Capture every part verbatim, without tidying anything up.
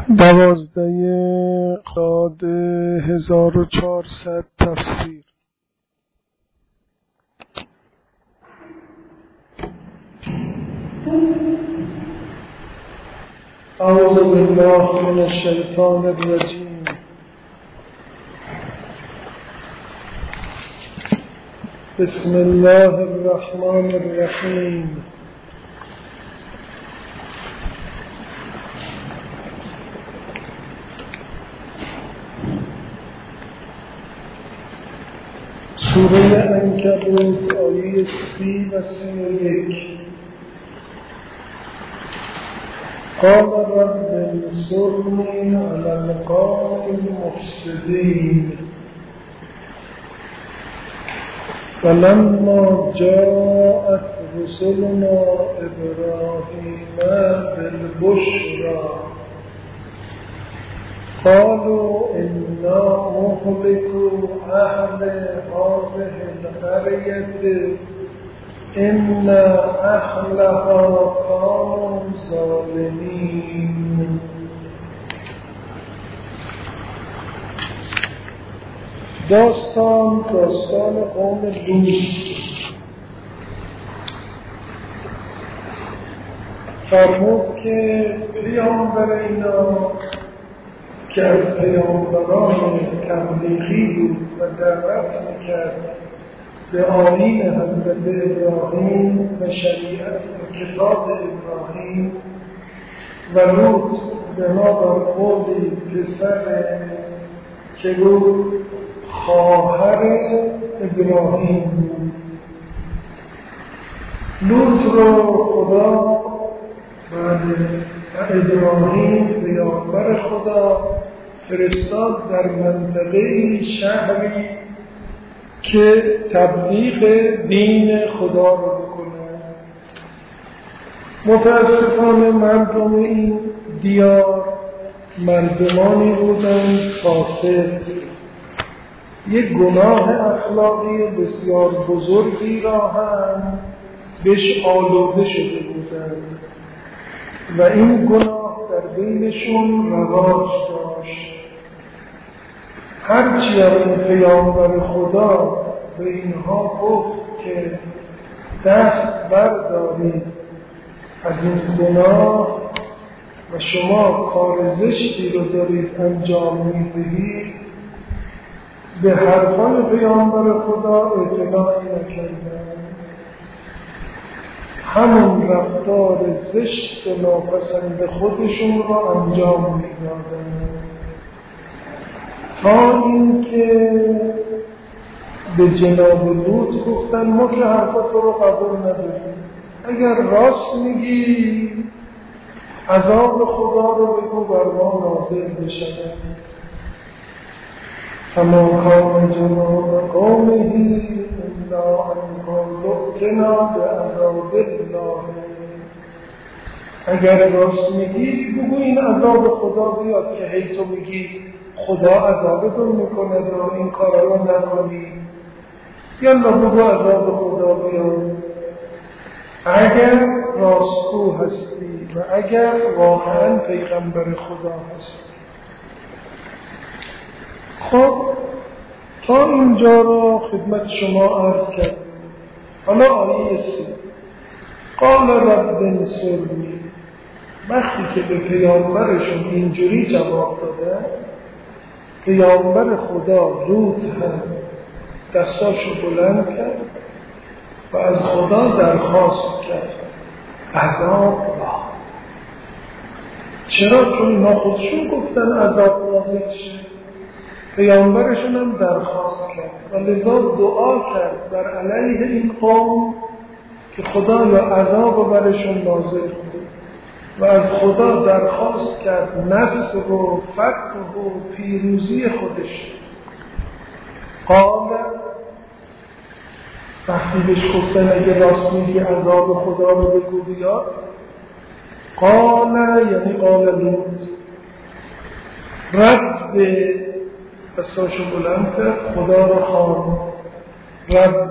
دوازده خرداد هزار و چهارصد تفسیر. اعوذ بالله من الشیطان الرجیم. بسم الله الرحمن الرحیم. سوره عنکبوت آیه سی و سی و یک. قال رب انصرنی علی القوم المفسدین. فلما جاءت رسلنا ابراهیم بالبشرى قالوا إنا مهلكو أهل هذه القرية إن أهلها كانوا ظالمين. داستان داستان قوم لوط. فرمود که پیامبر اینا که از پیامبران تبلیغی بود و دعوت میکرد به آیین حضرت ابراهیم و شریعت و کتاب ابراهیم و لوط بنابر قولی پسر که بود خواهر ابراهیم بود. لوط رو خدا بعد ابراهیم پیامبر خدا فرستاد در منطقه شهری که تبلیغ دین خدا رو بکنه. متاسفانه مردم این دیار مردمانی بودند فاسد، یک گناه اخلاقی بسیار بزرگی را هم بهش آلوده شده بودند و این گناه در بینشون رواج داشت. هرچی از پیامبر خدا به اینها گفت که دست بردارید از این گناه و شما کار زشتی رو دارید انجام میدهید، به حرفان پیامبر خدا اعتنایی نکردند. همون رفتار زشت و ناپسند خودشون را انجام میدادند تا اینکه به جناب لوط گفتن ما که حرفات رو قبول نداریم، اگر راست میگی عذاب خدا رو بگو بر ما نازل بشود. فما کان جواب قومه الا ان قالوا ائتنا بعذاب الله. اگر راست میگی بگو این عذاب خدا بیاد، که هی تو میگی خدا عذابتون میکنه و این کارا رو نکنی. یالا بگو عذاب خدا بیاد اگر راستگو هستی و اگر واقعا پیغمبر خدا هستی. خب تا اینجا رو خدمت شما عرض کردم. حالا آیه سی. قال رب انصرنی. وقتی که به پیامبرشون اینجوری جواب داده، پیامبر خدا لوط هم دستاشو بلند کرد و از خدا درخواست کرد عذاب را. چرا؟ چون اینا خودشون گفتن عذاب نازل شه. پیامبرشون هم درخواست کرد و لذا دعا کرد بر علیه این قوم که خدا یا عذاب برشون نازل کنه و از خدا درخواست کرد نصر و فتح و پیروزی خودش. قال وقتی بهش گفتن اگه راست میگی عذاب خدا رو بگو بیاد، قال یعنی قال لوط رب دستاشو بلند کرد، خدا رو خواند. رب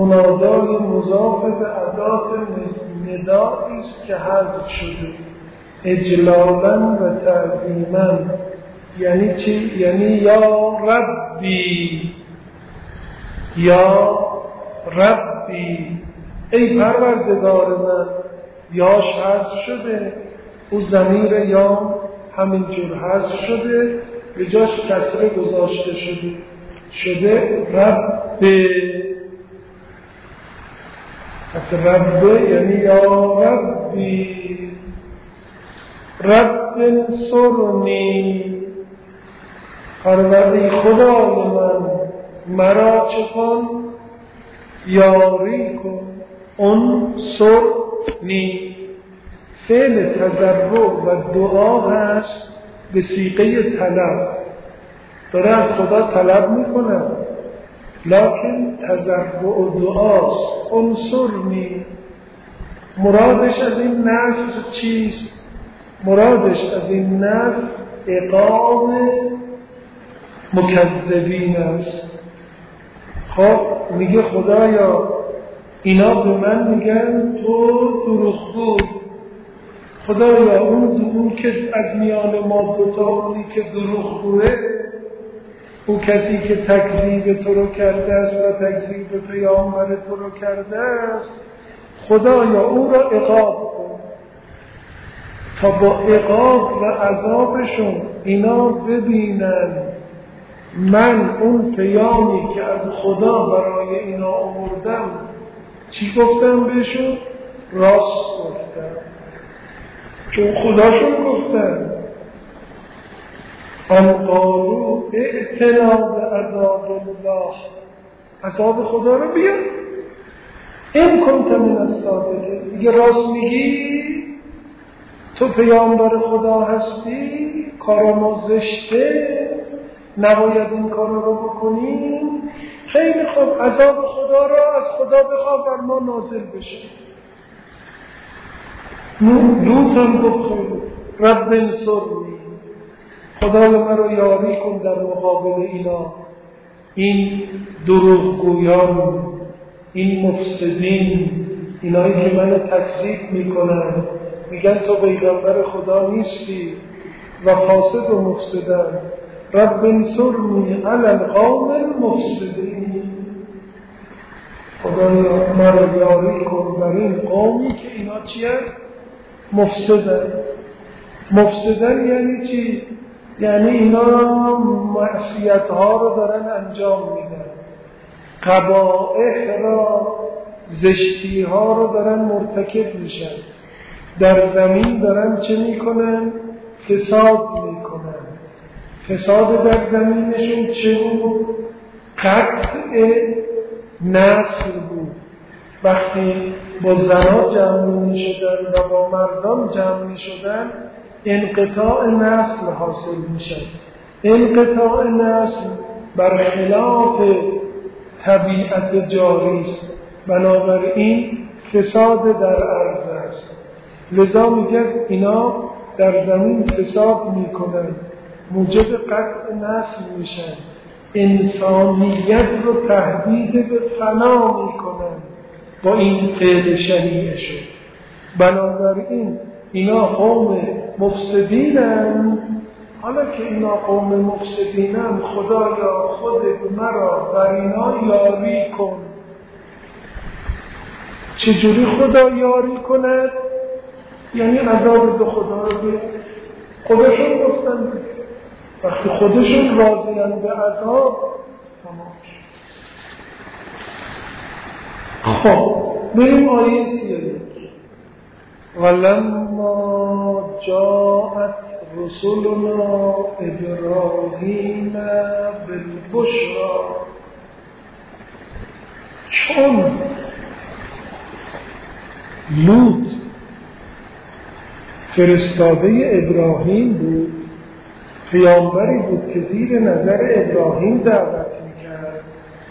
منادای مضاف به ادات ندایی است که حذف شده. اجلالا و تعظیما. یعنی چی؟ یعنی یا ربی، یا ربی، ای پروردگار من. یاش حذف شده، او ضمیر یا همینجور حذف شده، به جاش کسره گذاشته شده شده رب. پس رب یعنی یا ربی، رب انصرنی، پروردی خدای من مرا چه کن؟ یاری کن. انصرنی فعل تضرع و دعا هست به صیغه طلب، داره از خدا طلب میکنه، لکن تضرع و دعاست. انصرنی مرادش از این نصر چیست؟ مرادش از این نصر عقاب مکذبین است. خب میگه خدایا اینا به من میگن تو دروغگو، خدایا اون اون که از میان ما دوتا، اونی که دروغگوه، او کسی که تکذیب تو رو کرده است و تکذیب پیامبر تو رو کرده است، خدایا او را عقاب کن تا با عقاب و عذابشون اینا ببینن من اون پیامی که از خدا برای اینا آوردم چی گفتم بهشون؟ راست گفتم، چون خداشون گفتن. ان قالوا ائتنا بعذاب الله، عذاب خدا رو بیار. این کنت من الصادقین، میگه راست میگی، تو پیامبر خدا هستی، کار ما زشته، نباید این کار رو بکنیم. خیلی خوب، عذاب خدا را از خدا بخواه بر ما نازل بشه. لوط هم گفت رب انصرنی، خدای من رو یاری کن در مقابل اینا، این دروغگویان، این مفسدین، اینایی که منو تکذیب میکنن، میگن تو پیغمبر خدا نیستی و فاسد و مفسدن. رب انصرنی علی القوم المفسدین، خدایا مرا یاری کن بر این قومی که اینا چیه؟ مفسدن. مفسدن یعنی چی؟ یعنی اینا معصیت ها رو دارن انجام میدن، قبائح را، زشتی ها رو دارن مرتکب میشن، در زمین دارن چه میکنن؟ فساد میکنن. فساد در زمینشون چه بود؟ قطع نسل بود. وقتی با زنها جمع می شدن و با مردان جمع می شدن، انقطاع نسل حاصل می شد. انقطاع نسل برخلاف طبیعت جاری است، بنابراین فساد در عرض است. لذا میگه اینا در زمین فساد میکنن، موجب قطع نسل میشن، انسانیت رو تهدید به فنا میکنن با این فعل شریعشون. بنابراین اینا قوم مفسدینن. حالا که اینا قوم مفسدینن، خدایا خودت مرا بر اینا یاری کن. چجوری خدا یاری کند؟ یعنی عذاب به خدا رو به خودشون گفتن، وقتی خودشون راضیان به عذاب تمام. خب بریم آیه سی و یک. ولما جاءت رسولنا ابراهیم بالبشرى، چون لوط فرستاده ابراهیم بود، پیامبری بود که زیر نظر ابراهیم دعوت میکرد،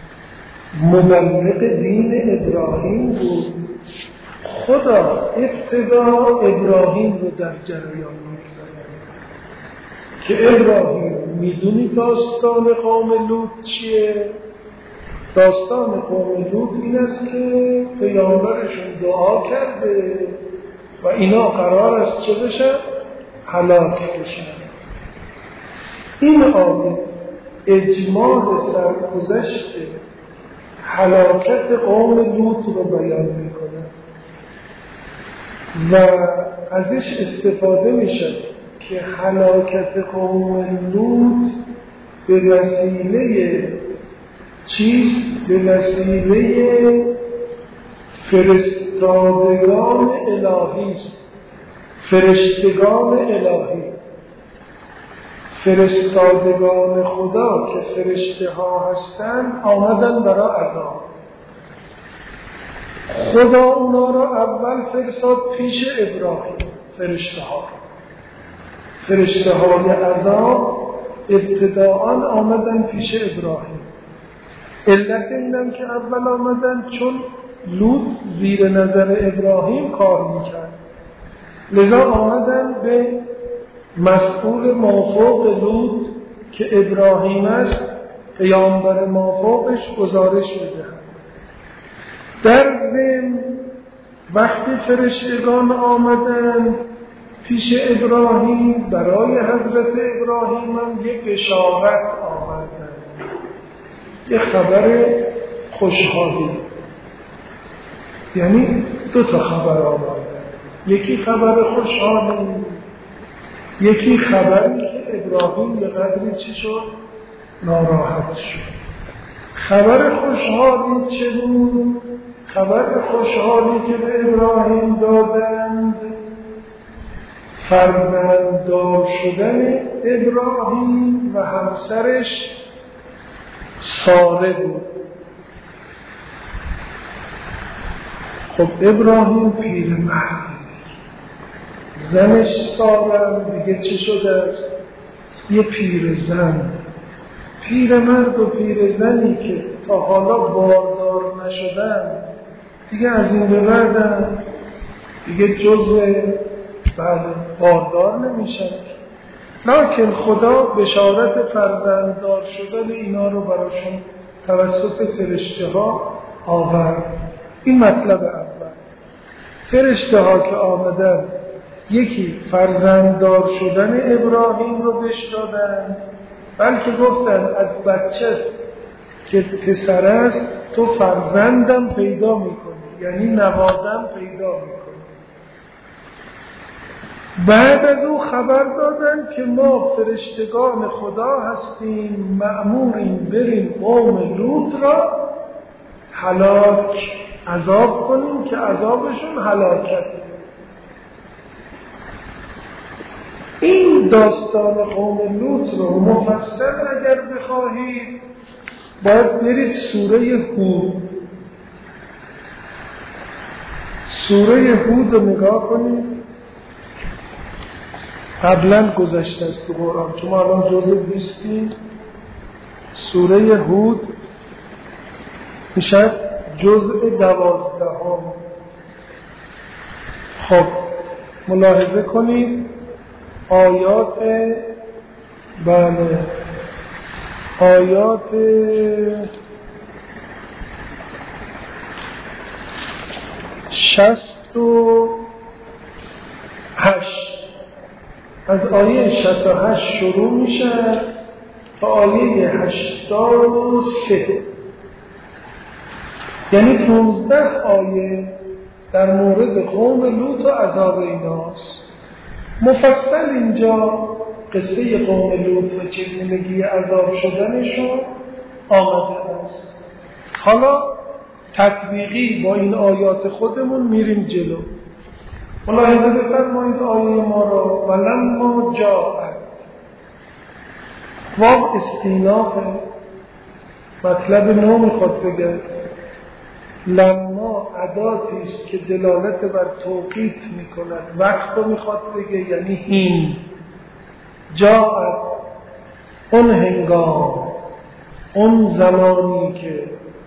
مبلغ دین ابراهیم بود، خدا ابتدا ابراهیم رو در جریان میگذارد که ابراهیم میدونی داستان قوم لوط چیه؟ داستان قوم لوط این است که پیامبرشون دعا کرده و اینا قرار است چه بشن؟ هلاک بشن. این آیه اجماع سرگذشت هلاکت قوم لوط رو بیان میکنه و ازش استفاده میشه که هلاکت قوم لوط به وسیله چیست؟ به وسیله فرستادگان الهی است. فرشتگان الهی، فرستادگان خدا که فرشته ها هستن آمدن برای عذاب. خدا اونا را اول فرستاد پیش ابراهیم. فرشته ها فرشته های عذاب ابتداءً آمدن پیش ابراهیم. علت اینم که اول آمدن چون لوط زیر نظر ابراهیم کار میکرد، لذا آمدن به مسئول مافوق لوط که ابراهیم است، پیامبر مافوقش گزارش میدهد. در ضمن وقتی فرشتگان آمدن پیش ابراهیم برای حضرت ابراهیم هم یک بشارت آوردن، یک خبر خوشحالی. یعنی دو تا خبر آوردن، یکی خبر خوشحالی، یکی خبری که ابراهیم به قدری چی شد؟ ناراحت شد. خبر خوشحالی چه بود؟ خبر خوشحالی که به ابراهیم دادند فرزنددار شدن ابراهیم و همسرش ساره بود. خب ابراهیم پیرمرد، زنش ساره دیگه چه شده است؟ یه پیرزن. پیرمرد و پیرزنی که تا حالا باردار نشدن دیگه از این به بعدن دیگه جزء بعد باردار نمیشن. لکن خدا بشارت فرزنددار شدن اینا رو براشون توسط فرشته ها آورد. این مطلب اول. فرشته ها که آمدن یکی فرزنددار شدن ابراهیم رو بهش دادن، بلکه گفتن از بچه که پسر است تو فرزندم پیدا میکنی، یعنی نوادم پیدا میکنی. بعد از او خبر دادن که ما فرشتگان خدا هستیم، مأموریم بریم قوم لوط را هلاک عذاب کنیم که عذابشون هلاکت. این داستان قوم لوط رو مفصل اگر بخواهید باید برید سوره هود. سوره هود رو نگاه کنید. قبلا گذشته است تو قرآن، چون ما الان جزء بیستیم. سوره هود میشه جزء دوازدهم. خب ملاحظه کنید آیات بله آیات شصت و هشت، از آیه شصت و هشت شروع میشه تا آیه هشتاد و سه، یعنی پانزده آیه در مورد قوم لوط و عذاب ایناست. مفصل اینجا قصه قوم لوط و چگونگی عذاب شدنشون آمده است. حالا تطبیقی با این آیات خودمون میریم جلو. ملاحظه بفرمایید آیه ما را ولما جاءت. واو استیناف مطلب نو میخواد بگه. لما اداتی است که دلالت بر توقیت میکند، وقت رو میخواد بگه، یعنی هین. جاءت اون هنگام، اون زمانی که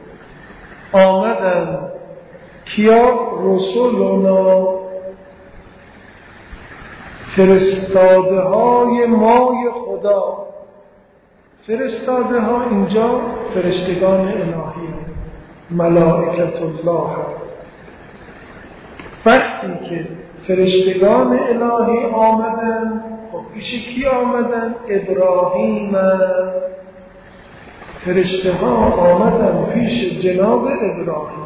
آمدن کیا؟ رسولنا، فرستاده های مای خدا. فرستاده ها اینجا فرشتگان الهی، ملائکت الله. وقتی که فرشتگان الهی آمدن. خب پیش کی آمدن؟ ابراهیم. فرشته ها آمدن پیش جناب ابراهیم.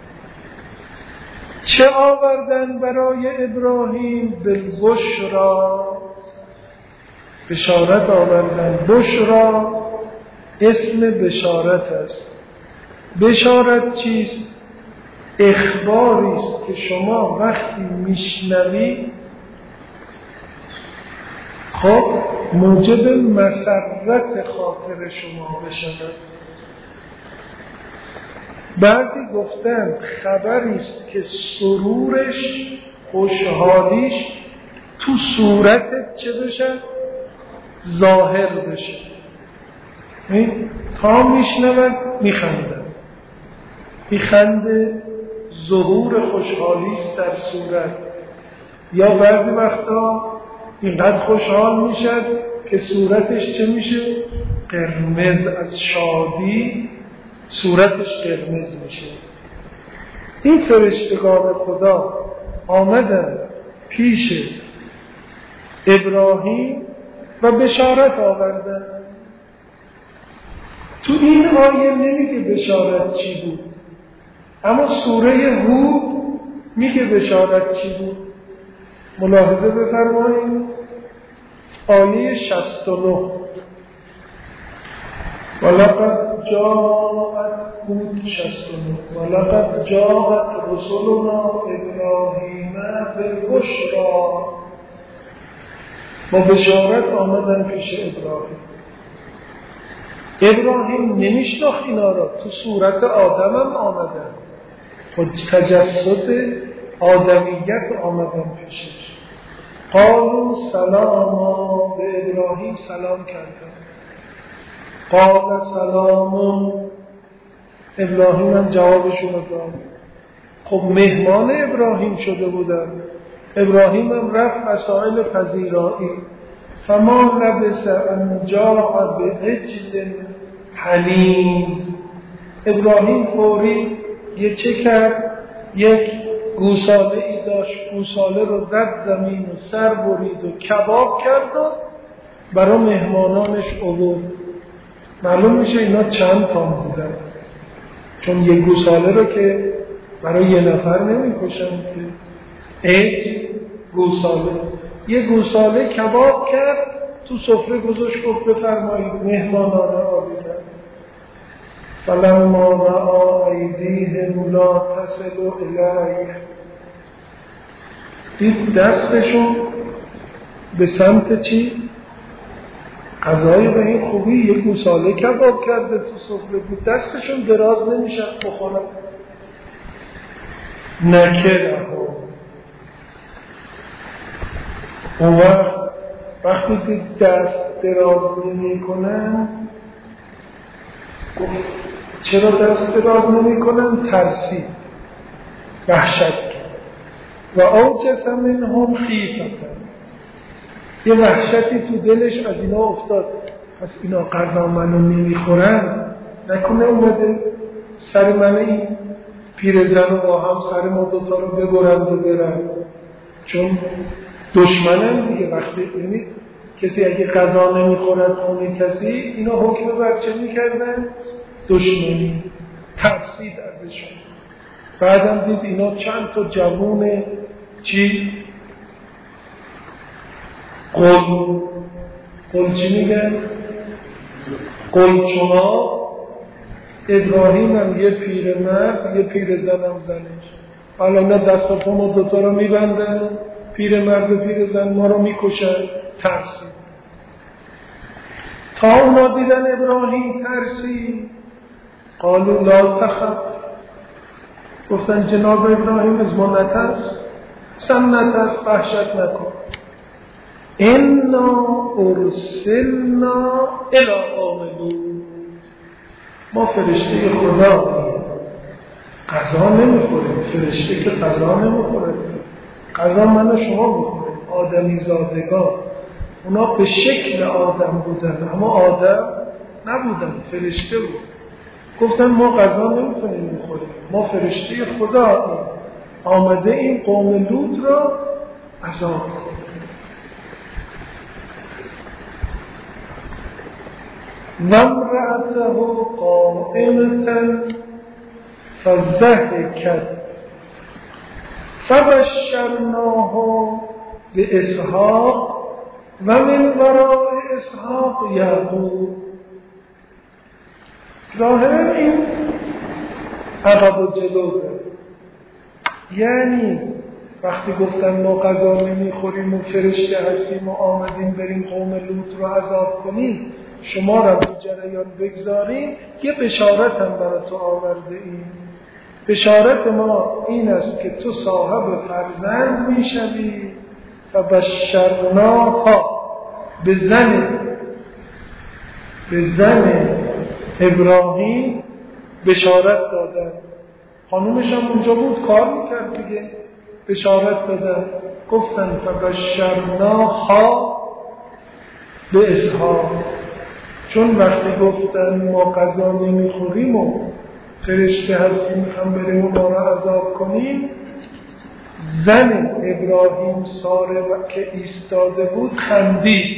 چه آوردن برای ابراهیم؟ بالبشرا، بشارت آوردن. بشرا اسم بشارت است. بشارت چیست؟ اخباری است که شما وقتی میشنوید خب موجب مسرت خاطر شما بشود. بعضی گفتن خبری است که سرورش، خوشحالیش تو صورتت چه بشه؟ ظاهر بشه. تا میشنود میخندن، میخنده، ظهور خوشحالی است در صورت. یا بعضی وقتا اینقدر خوشحال میشد که صورتش چه میشه؟ قرمز، از شادی صورتش قرمز میشه. این فرشتگان خدا آمدن پیش ابراهیم و بشارت آوردن. تو این آیه نمیگه بشارت چی بود، اما سوره هود میگه بشارت چی بود. ملاحظه بفرمایید آیه شصت و نه. ولقد جاءت هود شصت و نه ولقد جاءت رسلنا ابراهیم بالبشرا. با بشارت آمدن پیش ابراهیم. ابراهیم نمیشناخت اینا را، تو صورت آدم هم آمدن، خود تجسد آدمیت آمدن پیشش. قالوا سلاما، به ابراهیم سلام کردن. قال سلام، ابراهیم هم جوابشون داد. خب مهمان ابراهیم شده بودن. ابراهیم هم رفت مسائل پذیرایی. فما لبث ان جاء بعجل حنیذ. ابراهیم فوری یه چه کرد؟ یک گوساله ای داشت، گوساله رو زد زمین و سر برید و کباب کرد و برای مهمانانش آورد. معلوم میشه اینا چند تام بودن، چون یه گوساله رو که برای یه نفر نمی کشن که. ایج گوساله، یه گوساله کباب کرد، تو سفره گذاشت، گفت بفرمایید مهمانان آویدن. فلما رأى أيديهم لا تصل إليه، دید دستشون به سمت چی؟ غذای به این خوبی، یک گوساله کباب کرده تو سفره بود، دستشون دراز نمیشه بخورن. نکره اون وقت وقتی دید دست دراز نمی کنن، چرا دست دراز نمی کنن؟ ترسید، وحشت کرد. و اوجس منهم خیفتن، یه وحشتی تو دلش از اینا افتاد. پس اینا غذا منو نمیخورن، نکنه اومده سر من این پیرزن رو با هم سر ما دوتا رو ببرند و برن. چون دشمنن دیگه. وقتی یعنی کسی اگه غذا نمیخورد خونه کسی، اینا حکم بر چه میکردن؟ دشمنی. ترسید ازشون. بعدم دید اینا چند تا جوون چی؟ قل قل چی میگن؟ قلچونا. ابراهیم هم یه پیر مرد، یه پیر زنم زنش. حالا نه دست و پا ما دوتا رو میبندن، پیر مرد و پیر زن ما رو میکشن. ترسید. تا اونا دیدن ابراهیم ترسید. قالوا لا تخف، گفتن جناب ابراهیم از ما نترس، سن نترس، وحشت نکن. انا ارسلنا الی قوم لوط، ما فرشته خدا غذا نمیخوریم. فرشته که غذا نمیخوره، غذا من و شما میخوریم، آدمی زادگان. اونا به شکل آدم بودن اما آدم نبودن، فرشته بود. گفتن ما غذا نمیتونیم بخوریم، ما فرشته خدا آمده این قوم لوط را عذاب کن. و امرأته قائمة فضحكت فبشرناه بإسحاق و من وراء اسحاق یعقوب. ظاهرا این عقب و جلو داره، یعنی وقتی گفتن ما غذا نمیخوریم و فرشته هستیم و آمدیم بریم قوم لوط رو عذاب کنیم، شما را تو جریان بگذاریم، یه بشارت هم برای تو آورده ایم. بشارت ما این است که تو صاحب فرزند میشوی. و بشرناها، به زن به زن ابراهیم بشارت دادن. خانومش هم اونجا بود کار میکرد دیگه، بشارت دادن، گفتن فبشرناها به اسحاق. چون وقتی گفتن ما غذا نمیخوریم و فرشته هستیم میخوام بریم اونا را عذاب کنیم، زن ابراهیم ساره که ایستاده بود خندید.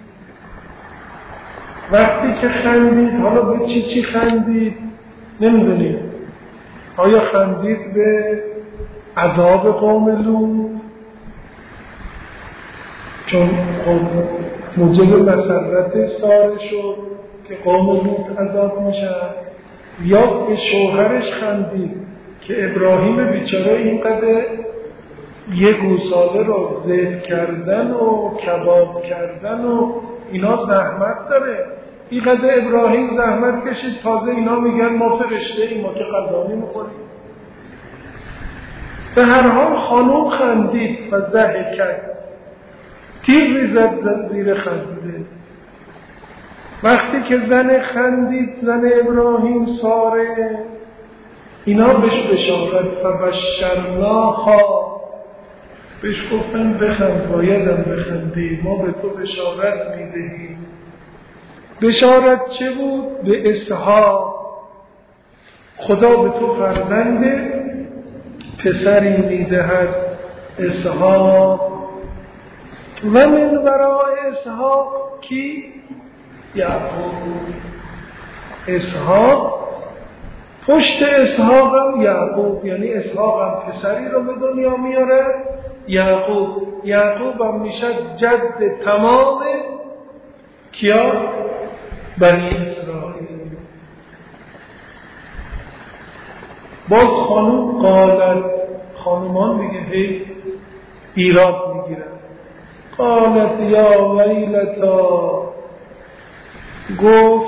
وقتی که خندید، حالا به چی چی خندید نمیدونیم، آیا خندید به عذاب قوم لوط چون موجب مسرت ساره شد که قوم لوط عذاب میشن، یا به شوهرش خندید که ابراهیم بیچاره اینقدر یه گوساله رو ذبح کردن و کباب کردن و اینا زحمت داره، اینقدر ابراهیم زحمت کشید، تازه اینا میگن ما فرشته ایم، ما که غذا نمیخوریم. به هر حال خانوم خندید، فضحکت، تیغی زد زد زیر خنده. وقتی که زن خندید، زن ابراهیم ساره، اینا بهش بشارت فبشرناها، بهش گفتن بخند، بایدم بخندی، ما به تو بشارت میدهیم. بشارت چه بود؟ به اسحاق، خدا به تو فرزند پسری میدهد، اسحاق. و من ورای اسحاق کی؟ یعقوب. اسحاق پشت اسحاق هم یعقوب، یعنی اسحاق هم پسری رو به دنیا میاره، یعقوب. یعقوب هم میشه جد تمام کیا؟ بنی اسرائیل. باز خانوم قالت، خانومان میگه هی ایراد میگیرن، قالت یا ویلتا، گفت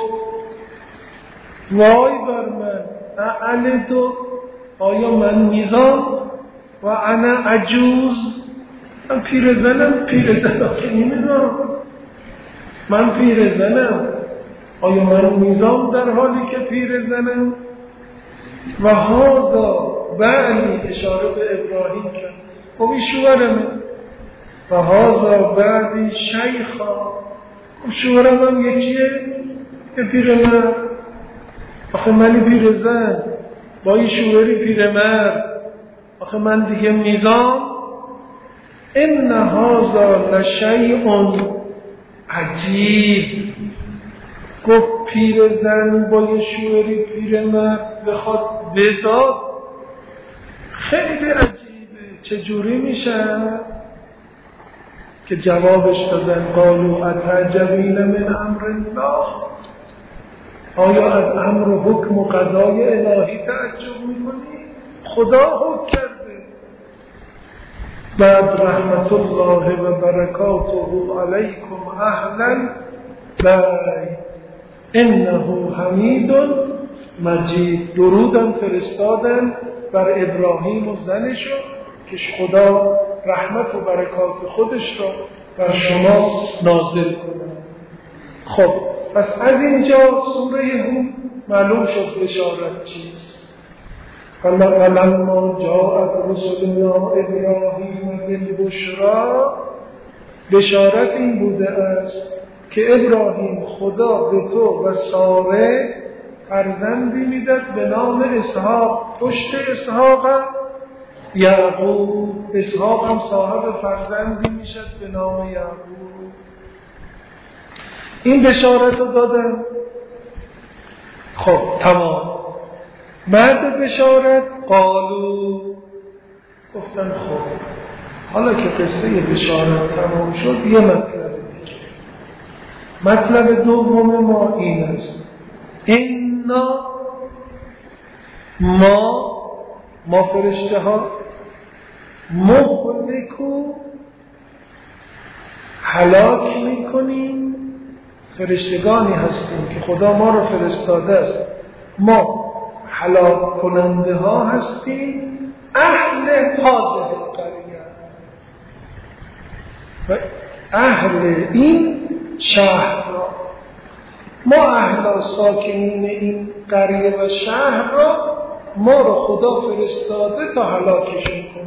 وای بر من، اعلدو، آیا من میزان، و انا عجوز، من پیر زنم، پیر زنم که نمیزان، من پیر زنم، آیا من میزان در حالی که پیر زنم. و هازا بعلی، اشاره به ابراهیم کرد، خب این شوهرمه. و هازا بعدی شیخا، خب شوهرم هم یکیه که پیر مرد، آخه منی پیر زن با این شوهری پیر مرد، آخه من دیگه میزان. ان هازا لشیء عجیب، گفت پیر زن با یه شوهری پیر مرد بخواد بزاد، خیلی عجیبه، چجوری میشه؟ که جوابش دادن قالوا اتعجبین من امر الله، آیا از امر و حکم و قضای الهی تعجب میکنی؟ خدا حکم کرده. بعد رحمت الله و برکاته علیکم اهلا بیت انه حمید مجید. درودم فرستادن بر ابراهیم و زنشو که خدا رحمت و برکات خودش را بر شما نازل کنه. خب پس از اینجا سوره هود معلوم شد بشارت چیست. فلما جاءت رسلنا ابراهیم بالبشری، بشارت این بوده است که ابراهیم خدا به تو و ساره فرزندی میداد به نام اسحاق، پشت اسحاق یعقوب. اسحاق هم صاحب فرزندی میشد به نام یعقوب. این بشارت رو دادن. خب تمام. بعد بشارت قالو، گفتن خب حالا که قصه بشارت تمام شد یه مطلب دیگه. مطلب دوم ما این است: اینا ما ما فرشته ها مهلکو هلاک میکنیم، فرشتگانی هستیم که خدا ما رو فرستاده است، ما هلاک کننده ها هستیم اهل هذه القریه و اهل این شهر را. ما اهل ساکنین این قریه و شهر را ما رو خدا فرستاده تا هلاکشون کنیم.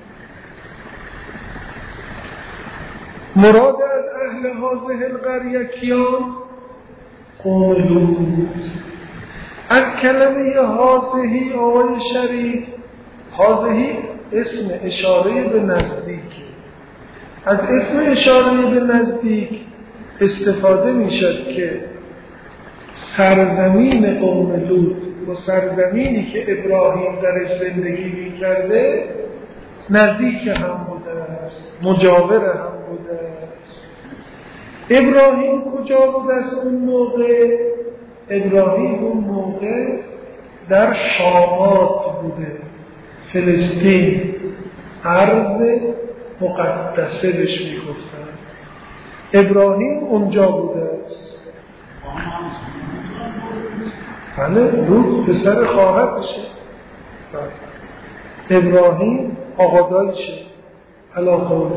مراد از اهل هذه القریه کیان؟ قوم لوط. از کلمه هذه آقای شریف، هذه اسم اشاره به نزدیک، از اسم اشاره به نزدیک استفاده می شد که سرزمین قوم لوط و سرزمینی که ابراهیم درش زندگی می کرده نزدیک هم بوده است، مجاور هم بوده است. ابراهیم کجا بوده است اون موقع؟ ابراهیم اون موقع در شامات بوده، فلسطین، ارض مقدسه بهش می گفتن. ابراهیم اونجا بوده است. بله، لوط پسر خواهرشه. ابراهیم آقادایشه. علاقه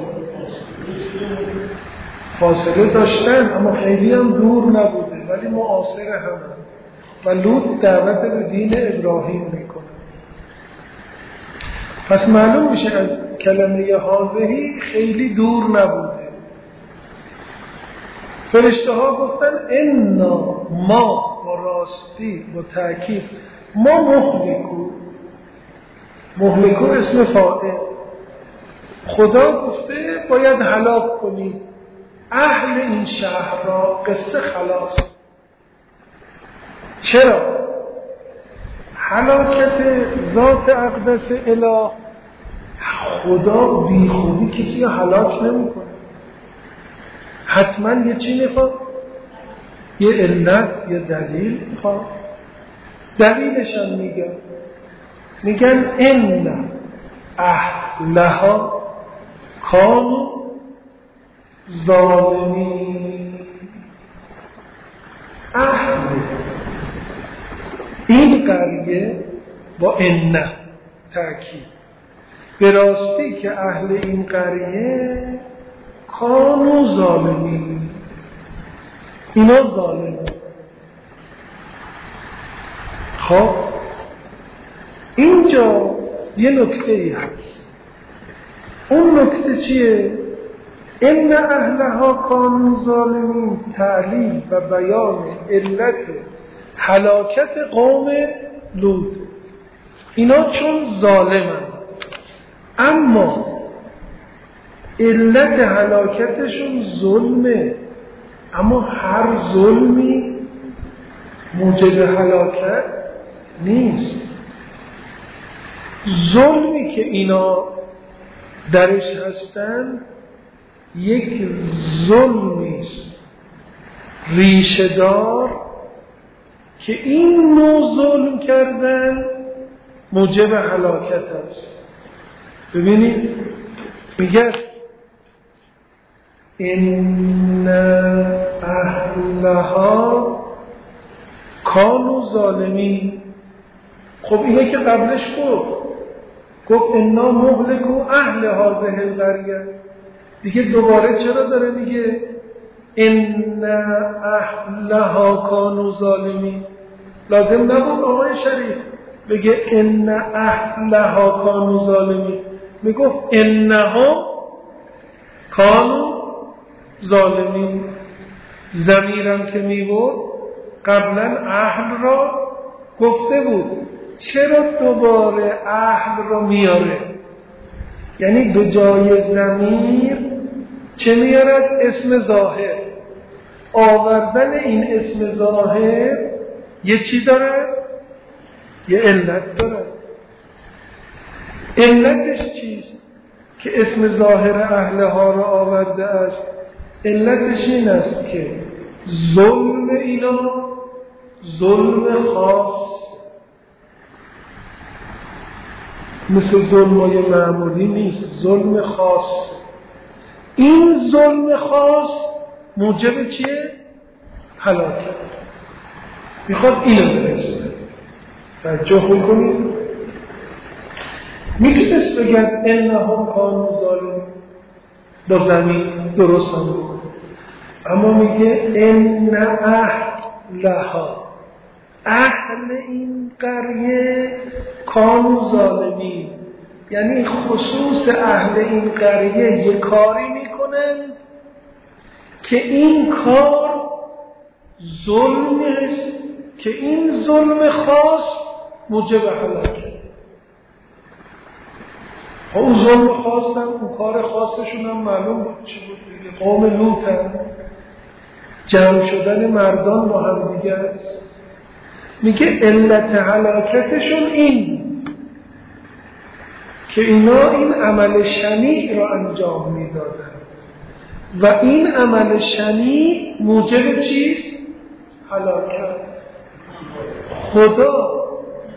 فاصله داشتن اما خیلی هم دور نبوده، ولی معاصر هم و لوط دعوت به دین ابراهیم میکنه. پس معلوم میشه از کلمه هازهی خیلی دور نبوده. فرشته ها گفتن انا ما و راستی و تأکید ما مهلکو. مهلکو اسم فاعل. خدا گفته باید هلاک کنید اهل این شهر را. قصه خلاص. چرا؟ هلاکت ذات اقدس اله، خدا بی خوبی کسی رو هلاک نمی کنه. حتما یه چی میخواد؟ یه علت، یه دلیل میخواد. دلیلش هم میگن میگن ان اهلها کانوا ظالمین. اهل این قریه با ان تأکید به راستی که اهل این قریه کانوا ظالمین، اینا ظالمین. خب اینجا یه نکته ای هست. اون نکته چیه؟ ان اهلها کانوا ظالمین تعلیل و بیان علت هلاکت قوم لوط. اینا چون ظالمن، اما علت هلاکتشون ظلمه. اما هر ظلمی موجب هلاکت نیست. ظلمی که اینا درش هستن یک ظلمیست ریشه‌دار که این نوع ظلم کردن موجب هلاکت است. ببینید میگه ان اهلها کانوا ظالمین. خب اینه که قبلش گفت گفت انا مهلکو اهل هذه القریه. دیگه دوباره چرا داره میگه ان اهلها کانوا ظالمین؟ لازم نبود آقای شریف بگه ان اهلها کانوا ظالمین، میگفت انها کانوا ظالمین. ضمیرم که میبود قبلا اهل را گفته بود، چرا دوباره اهل را میاره؟ یعنی به جای ضمیر چه میارد؟ اسم ظاهر. آوردن این اسم ظاهر یه چی داره؟ یه علت داره. علتش چیست؟ که اسم ظاهر اهلها را آورده است. علتش این است که ظلم اینا ظلم خاص، مثل ظلمای معمولی نیست، ظلم خاص. این ظلم خاص موجب چیه؟ هلاکت. میخواد اینو برسونه. توجه کنید. میتونست بگن انهم کانوا ظالمین، با زمین درست هم بکنه، اما میگه ان اهلها، اهل این قریه کانوا ظالمین، یعنی خصوص اهل این قریه یک کاری میکنن که این کار ظلم است، که این ظلم خاص موجب هلاکت. اون ظلم خاص هم اون کار خاصشون هم معلوم بود چی بود دیگه. قوم لوط هم جمع شدن مردان با هم دیگه است. میگه علت هلاکتشون این که اینا این عمل شنیع را انجام میدادن و این عمل شنیع موجب چیست؟ هلاکت. خدا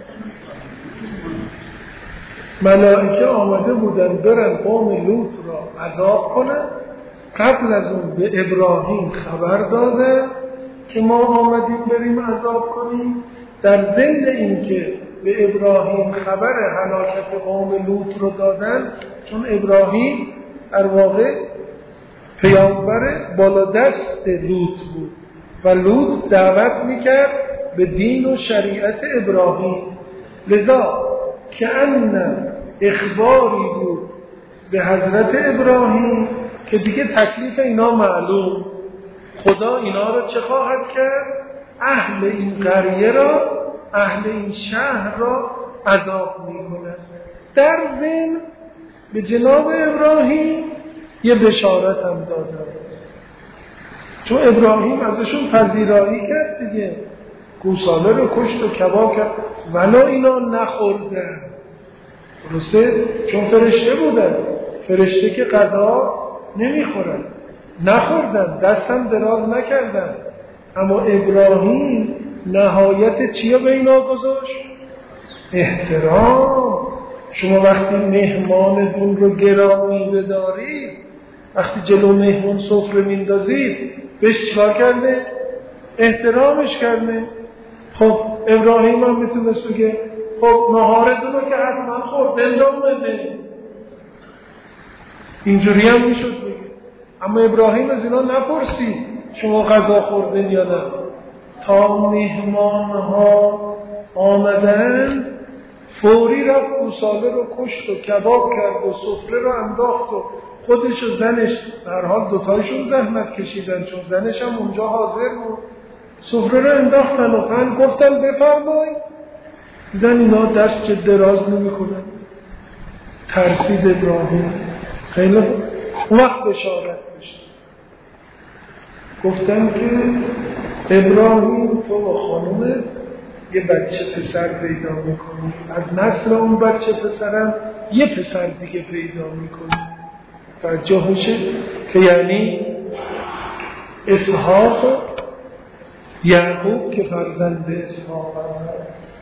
ملائکه آمده بودن برن قوم لوط را عذاب کنن، قبل از اون به ابراهیم خبر داده که ما آمدیم بریم عذاب کنیم. در ضمن این که به ابراهیم خبر هلاکت قوم لوط رو دادن، چون ابراهیم در واقع پیامبر بالا دست لوط بود و لوط دعوت میکرد به دین و شریعت ابراهیم، لذا که ان اخباری بود به حضرت ابراهیم که دیگه تکلیف اینا معلوم، خدا اینا رو چه خواهد کرد؟ اهل این قریه را، اهل این شهر را عذاب میکنه. در ضمن به جناب ابراهیم یه بشارت هم دادن، چون ابراهیم ازشون پذیرایی کرد دیگه، گوساله رو کشت و کباب کرد، ولی اینا نخوردن. درسته؟ چون فرشته بودن، فرشته که غذا نمیخورن، نخوردن، دستم دراز نکردن. اما ابراهیم نهایت چیه به اینا گذاشت؟ احترام. شما وقتی مهمانتون رو گرامی بدارید، وقتی جلو مهمون سفره میندازید، بهش چیکار کرده؟ احترامش کرده. خب ابراهیم هم میتونست بگه خب نهارتون رو که حتما خورد دلدام بده، اینجوری هم میشد بگه. اما ابراهیم از اینا نپرسید شما غذا خوردن یا نه. تا مهمان ها آمدن فوری رفت گوساله رو کشت و کباب کرد و سفره رو انداخت و خودش و زنش، در حال دوتایشون زحمت کشیدن چون زنش هم اونجا حاضر بود، سفره رو انداختن و فن گفتن بفرمایید. زن اینا دست چه دراز نمی کنن. ترسید ابراهیم. خیلی وقت بشارت بشه گفتن که ابراهیم تو و خانومه یه بچه پسر پیدا میکنی، از نسل اون بچه پسرم یه پسر دیگه پیدا میکنی. توجهشه که یعنی اسحاق و یعقوب که فرزند اسحاق است.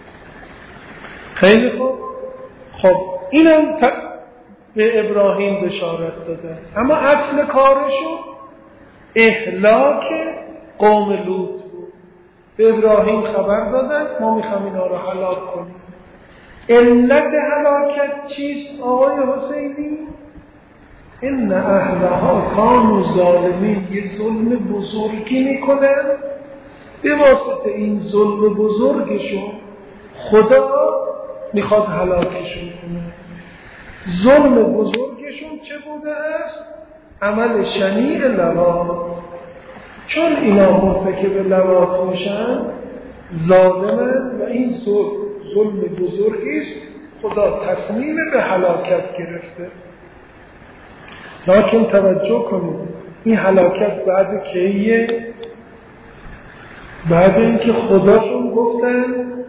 خیلی خوب. خب اینم ت... به ابراهیم بشارت دادن، اما اصل کارشون اهلاک قوم لوط بود. به ابراهیم خبر دادن ما میخوام اینا رو هلاک کنیم. علت هلاکت چیست آقای حسینی؟ ان اهلها کانوا ظالمین، یه ظلم بزرگی میکنن، به واسطه این ظلم بزرگشون خدا میخواد هلاکشون کنه. ظلم بزرگشون چه بوده است؟ عمل شنیع لواط. چون اینا مرتکب لواط میشن ظالمن و این ظلم ظلم بزرگی است، خدا تصمیم به هلاکت گرفته. لکن توجه کنید این هلاکت بعد کیه؟ بعد اینکه خداشون گفتن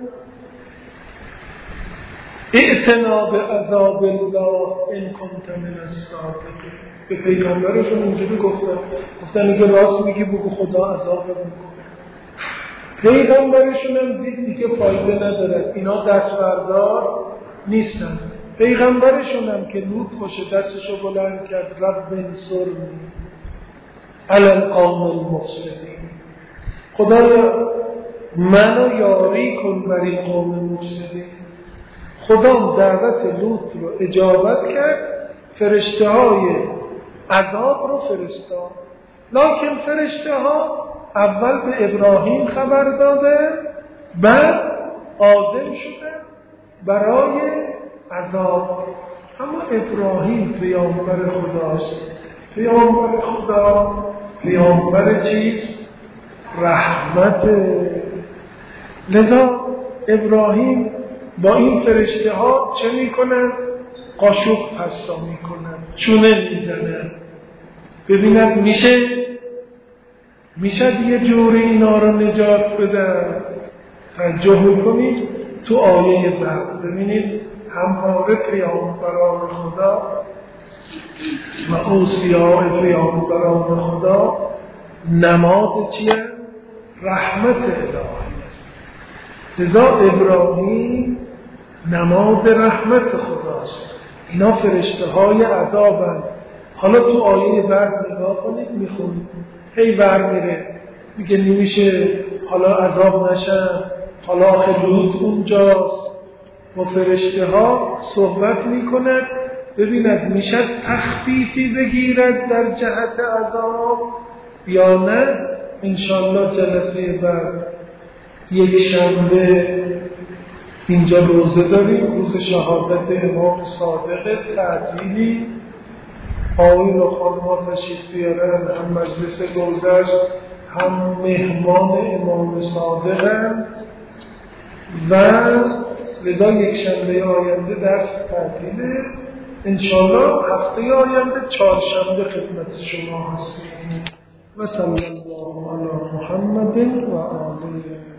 ائتنا بعذاب الله ان کنت من الصادقین. به پیغمبرشون اینجوری گفتن گفتن اگه راست میگی بگو خدا عذاب میکنه. پیغمبرشون هم دید دیگه فایده نداره، اینا دستبردار نیستن. پیغمبرشون هم که لوط باشه دستشو بلند کرد رب انصرنی علی القوم المفسدین. خدایا منو یاری کن بر این قوم مفسدین. خدا دعوت لوط رو اجابت کرد، فرشته های عذاب رو فرستاد. لکن فرشته ها اول به ابراهیم خبر داده، بعد عازم شده برای عذاب. اما ابراهیم پیامبر خداست. پیامبر خدا پیامبر چیست؟ رحمت. لذا ابراهیم با این فرشته ها چه میکنن؟ قاشق پسا میکنن، چونه میزنن. ببینن میشه میشه یه جوری اینا رو نجات بدن. توجه میکنید تو آیه بعد ببینید همواره پیامبران خدا و اوصیاء پیامبران خدا نماد چیه؟ رحمت الهی. لذا ابراهیم نماد رحمت خداست. اینا فرشته های عذابند. حالا تو آیه بعد نگاه کنید میخونید هی ور میره میگه نمیشه حالا عذاب نشن، حالا آخه لوط اونجاست و فرشته ها صحبت میکند. ببیند میشه تخفیفی بگیرد در جهت عذاب یا نه. انشالله جلسه بعد یک شنبه اینجا روزه داریم، روز شهادت امام صادق تعطیلی. آقایون و خانمان تشریف بیارن، هم مجلس روزه است هم مهمان امام صادقن و لذا یک شنبه آینده درس تعطیله. انشاءالله هفته آینده چهارشنبه خدمت شما هستیم. و صلی الله علی محمد و آله